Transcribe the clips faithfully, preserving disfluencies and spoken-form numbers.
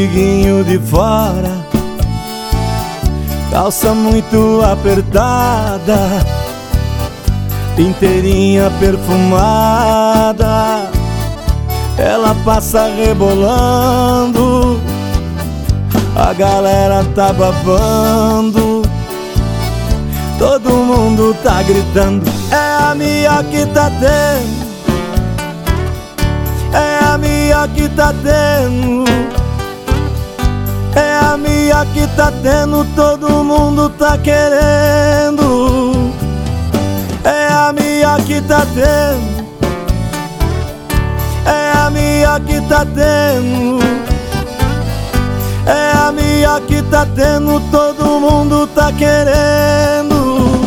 umbiguinho de fora, calça muito apertada, inteirinha perfumada. Ela passa rebolando, a galera tá babando, todo mundo tá gritando: é a minha que tá tendo, é a minha que tá tendo, é a minha que tá tendo, todo mundo tá querendo. É a minha que tá tendo, é a minha que tá tendo, é a minha que tá tendo, todo mundo tá querendo.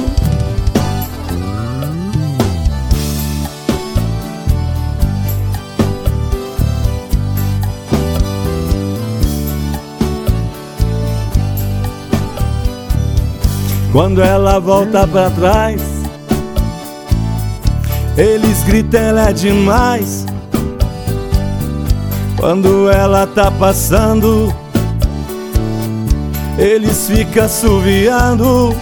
Quando ela volta pra trás, eles gritam: ela é demais. Quando ela tá passando, eles ficam assoviando.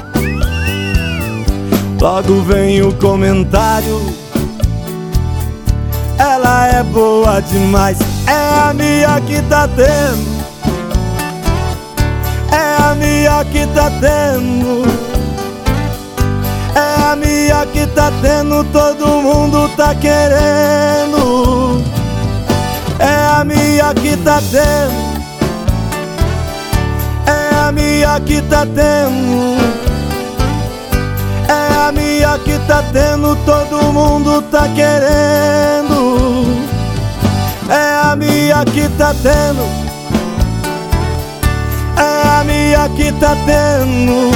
Logo vem o comentário: ela é boa demais. É a minha que tá tendo, é a minha que tá tendo, é a minha que tá tendo, todo mundo tá querendo. É a minha que tá tendo, é a minha que tá tendo, é a minha que tá tendo, todo mundo tá querendo. É a minha que tá tendo, é a minha que tá tendo,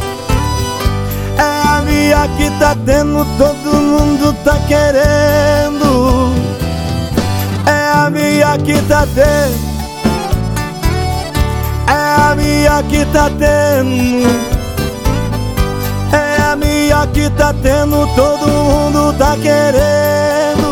é a minha que tá tendo, todo mundo tá querendo. É a minha que tá tendo, é a minha que tá tendo, é a minha que tá tendo, todo mundo tá querendo.